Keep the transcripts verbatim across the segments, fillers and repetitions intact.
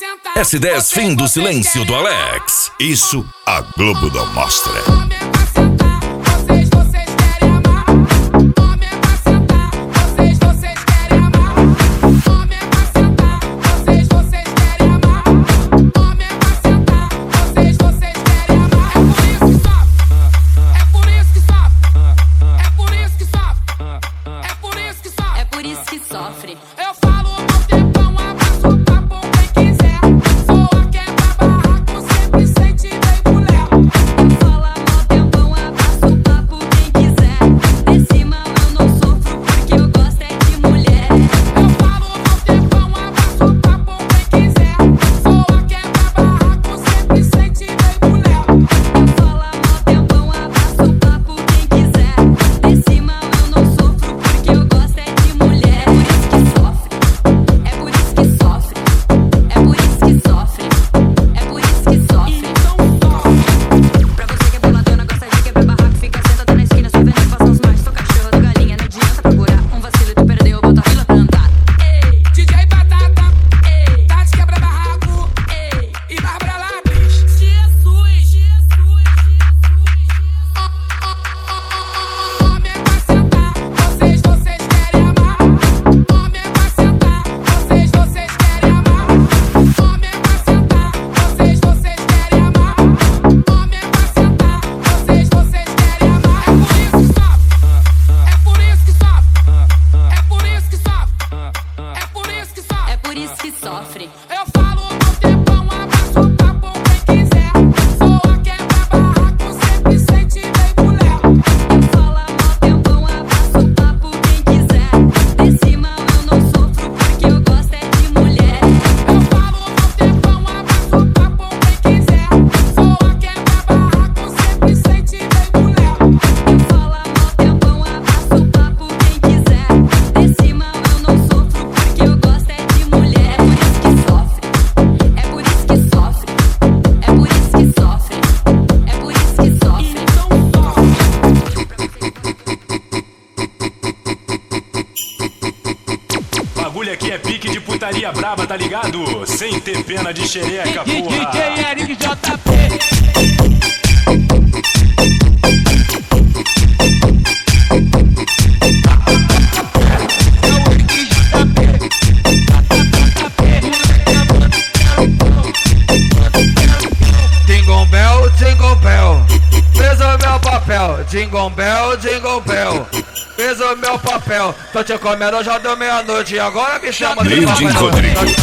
S dez Fim do Silêncio do Alex. Isso a Globo não mostra. Braba, tá ligado? Sem ter pena de xereca, porra. D J Eric J P. Jingle bell, jingle bell, fez o meu papel. Jingle bell, jingle bell, fez o meu papel. Tô te comendo, já deu meia-noite. Agora me chama de Papai Noel.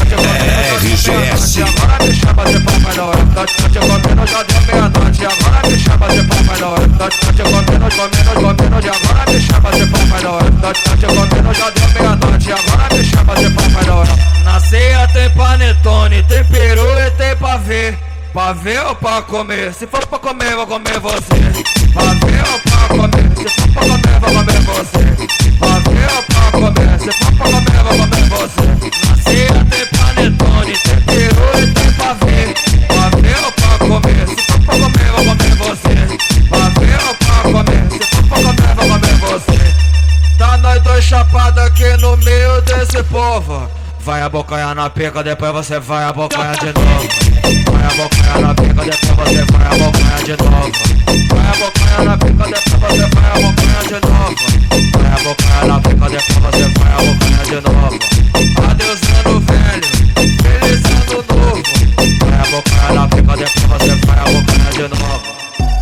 R G S. Agora me chama de Papai Noel. Tô te comendo, já deu meia-noite. Agora me chama de Papai Noel. Tô te comendo, comendo, comendo. Agora me chama de Papai Noel. Tô te comendo, já deu meia-noite. Agora me chama de Papai Noel. Na ceia tem panetone, tem peru e tem pavê. Pra ver ou pra comer? Se for pra comer, vou comer você. Pra ver ou pra comer? Se for pra comer, vou comer você. Pra ver ou pra comer? Se for pra comer, vou comer você. Na ceia tem panetone, tem peru e tem pavê. Pra ver ou pra comer? Se for pra comer, vou comer você. Pra ver ou pra comer? Se for pra comer, vou comer você. Tá nós dois chapados aqui no meio desse povo. Vai abocanhar na pica, depois você vai abocanhar de novo. Vai abocanhar na pica, depois você vai abocanhar de novo. Vai abocanhar na pica, depois você vai abocanhar de novo. Vai abocanhar na pica, depois você vai abocanhar de novo. Adeus ano velho, feliz ano novo. Vai abocanhar na pica, depois você vai abocanhar de novo.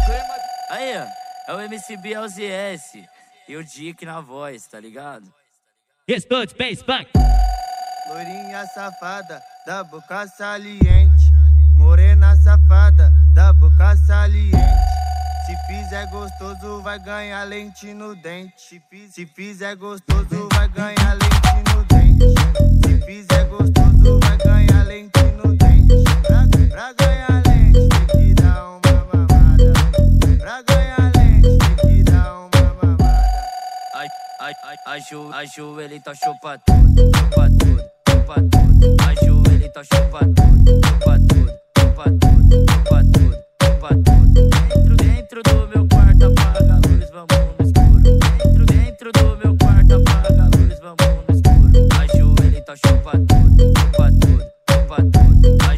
Aí, ó, é o M C B L Z S e o Dick na voz, tá ligado? Responde, Space Punk. Loirinha safada, da boca saliente. Morena safada, da boca saliente. Se fizer gostoso, vai ganhar lente no dente. Se, fiz, se fizer gostoso, vai ganhar lente no dente. Se fizer gostoso, vai ganhar lente no dente. Pra, pra ganhar lente, tem que dar uma mamada. Pra ganhar lente, tem que dar uma mamada. Ai, ai, ai, a Ju, a Ju, ele tá chupa tudo, chupa tudo, chupa tudo. A Ju, ele tá chupa tudo, chupa tudo, chupa tudo, chupa tudo, chupa tudo. Dentro, dentro do meu quarto, apaga a luz, vamos no escuro. Dentro, dentro do meu quarto, apaga a luz, vamos no escuro. A Ju, ele tá chupa tudo, chupa tudo, chupa tudo. A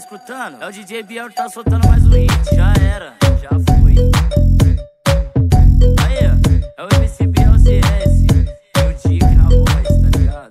escutando? É o D J Biel que tá soltando mais um hit. Já era, já foi. Aí, ó, é o M C Biel C S. E o Dick na voz, tá ligado?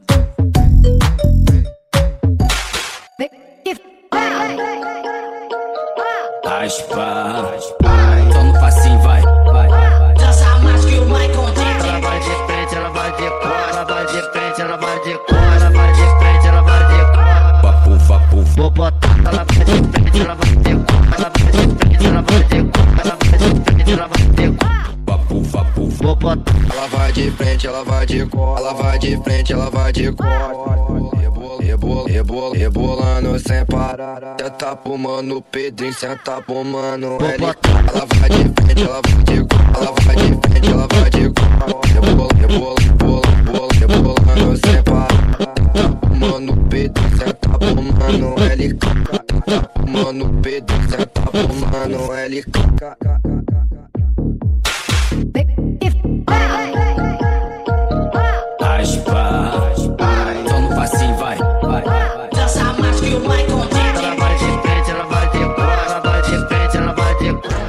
Aspa, então no passinho, vai, vai, vai. Dança mais que o Michael Jackson. Ela vai de frente, ela vai de cor. Ela vai de frente, ela vai de cor. Ela vai de frente, ela vai de cor. Vapu, vapu. Vou botar, ela vai de frente, ela vai de cor. Ela vai de frente, ela vai de cor. Ela vai de frente, ela vai de cor. Vapu, vapu. Vou botar. Ela vai de frente, ela vai de cor. Ela vai de frente, ela vai de cor. Rebola, rebola, rebola, rebolando sem parar. Senta pro mano Pedrinho, senta pro mano L. Ela vai de frente, ela vai de cor. Ela vai de frente, ela vai de cor. Rebola, rebola, rebola, rebola, rebolando sem parar. Senta pro mano Pedrinho, senta pro mano L. Senta pro mano Pedrinho, senta pro mano L. Aspa, então no passinho, vai, vai, vai. Dança mais que o Michael Jackson. Ela vai de frente, ela vai de cor. Ela vai de frente, ela vai de cor.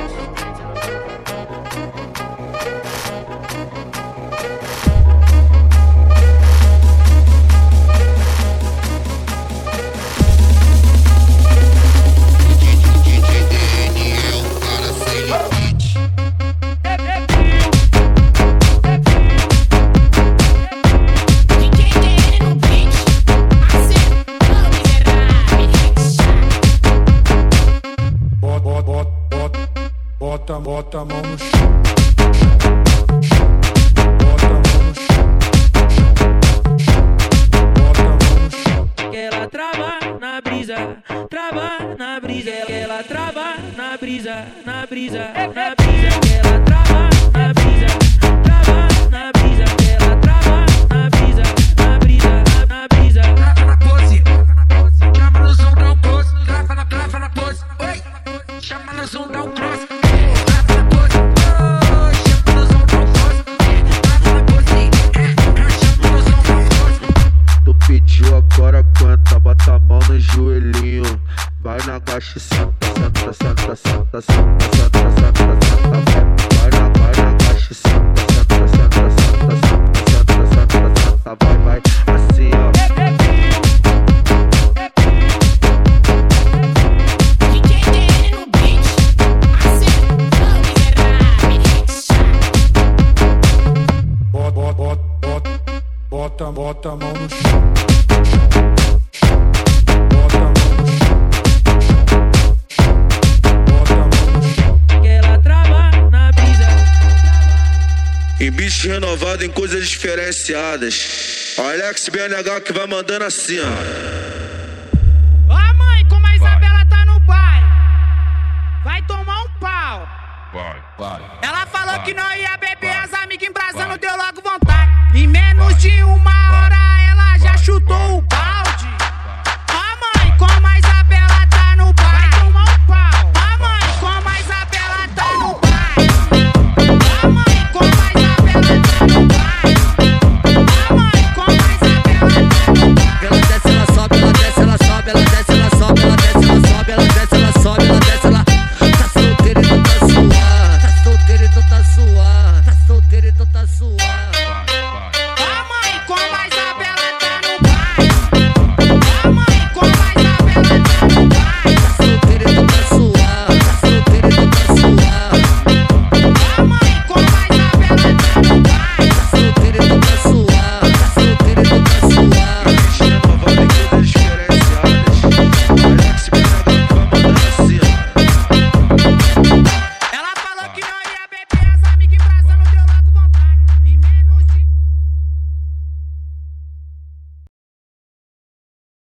Bota, bota a mão no chão. Bota a mão no chão. Bota a mão no chão. Que ela trava na brisa, trava na brisa. Que ela trava na brisa, na brisa, na brisa. Que ela trava na brisa, trava na brisa. Que ela trava na brisa, na brisa, na brisa. Trava na pose, chama no zoom, dá um close. Trava na, trava na pose, oi. Chama no zoom, dá um cross. Agora aguenta, bota a mão no joelhinho. Vai na gacha e senta, senta, senta, senta, senta, senta, senta, senta. Vai na, vai na gacha e senta, senta, senta, senta, senta, senta, senta, senta. Vai, vai, assim ó. D J D N no beat. Assim, não miserável. Bota, bota, bota, bota, bota a mão no chão. Bota a mão no chão. Bota a mão no chão. Que ela trava na brisa. E bicho renovado em coisas diferenciadas. Alex B N H que vai mandando assim, ó. Ó, mãe, como a Isabela tá no baile, vai tomar um pau. Vai, vai. Ela falou que não ia beber, as amigas embrasando, deu logo vontade. Em menos de uma hora ela já chutou o